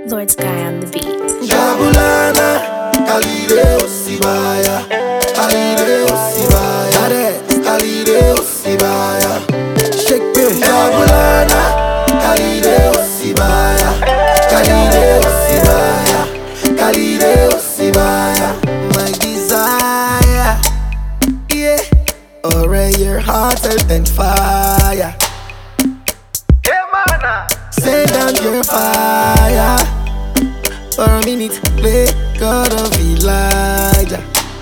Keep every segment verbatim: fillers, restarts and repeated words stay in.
Lord Sky on the beat. Jabulana, Kalide Osibaya, Kalide Osibaya, Kalide Osibaya. Shake me, Jabulana, Kalide Osibaya, Kalide Osibaya, Kalide Osibaya. My desire, yeah, already your heart and fire. Yeah, man. Send down your fire. For a minute, play God of Elijah,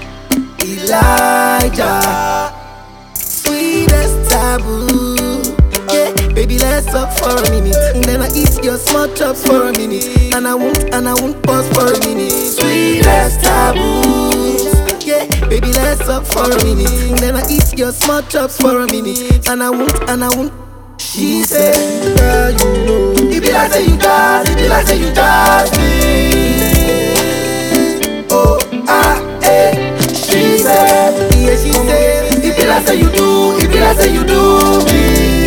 Elijah. Sweetest taboo, yeah. Baby, let's up for a minute. And then I eat your small chops for a minute. And I won't, and I won't pause for a minute. Sweetest taboo, yeah. Baby, let's up for a minute. And then I eat your small chops for a minute. And I won't, and I won't. She said, girl, you know, it be like say you does, it be like say you does me. Oh, ah, eh. She said, yeah, she said, it be like say you do, it be like say you do me.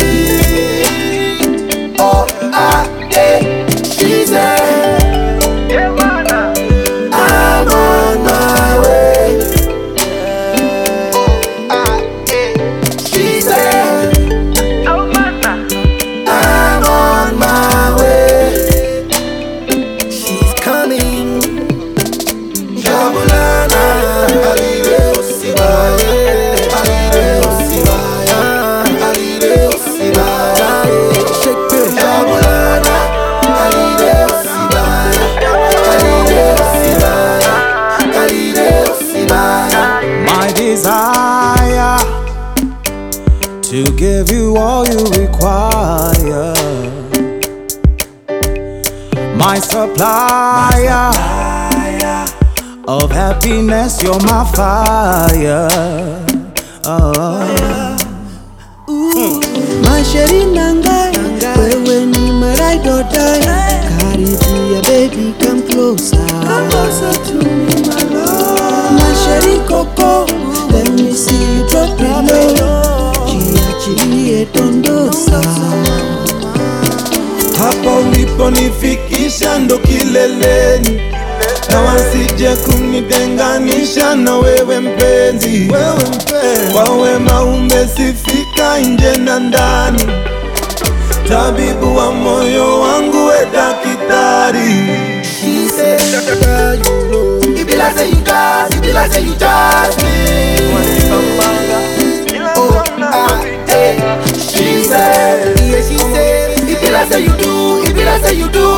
Oh, ah, eh. She said, Yeah, man. I'm on my way. Oh, ah, eh. She said, Oh, man. I'm on my way. She's coming. Jabulana, Kalide Osibaya, Kalide Osibaya, Kalide Osibaya. Shake it. Jabulana, Kalide Osibaya, Kalide Osibaya, Kalide Osibaya. My desire to give you all you require. My supplier of happiness, you're my fire. Oh. My sheri nangai, wewe ni my ride or die. Karibia baby, come closer, come closer to me, my love. My sheri coco, let me see you drop it low. Jiachilie dondosa. Hapo uliponifikisha ndo kileleni, na wasije kunitenganisha na wewe mpenzi. Kwa wema umesifika nje na ndani, tabibu wa moyo wangu we daktari. She said, girl, you know, it be like say you does, it be like say you does me. Oh, ah, eh. She said, yeah, she said, it be like say you do, it be like say you do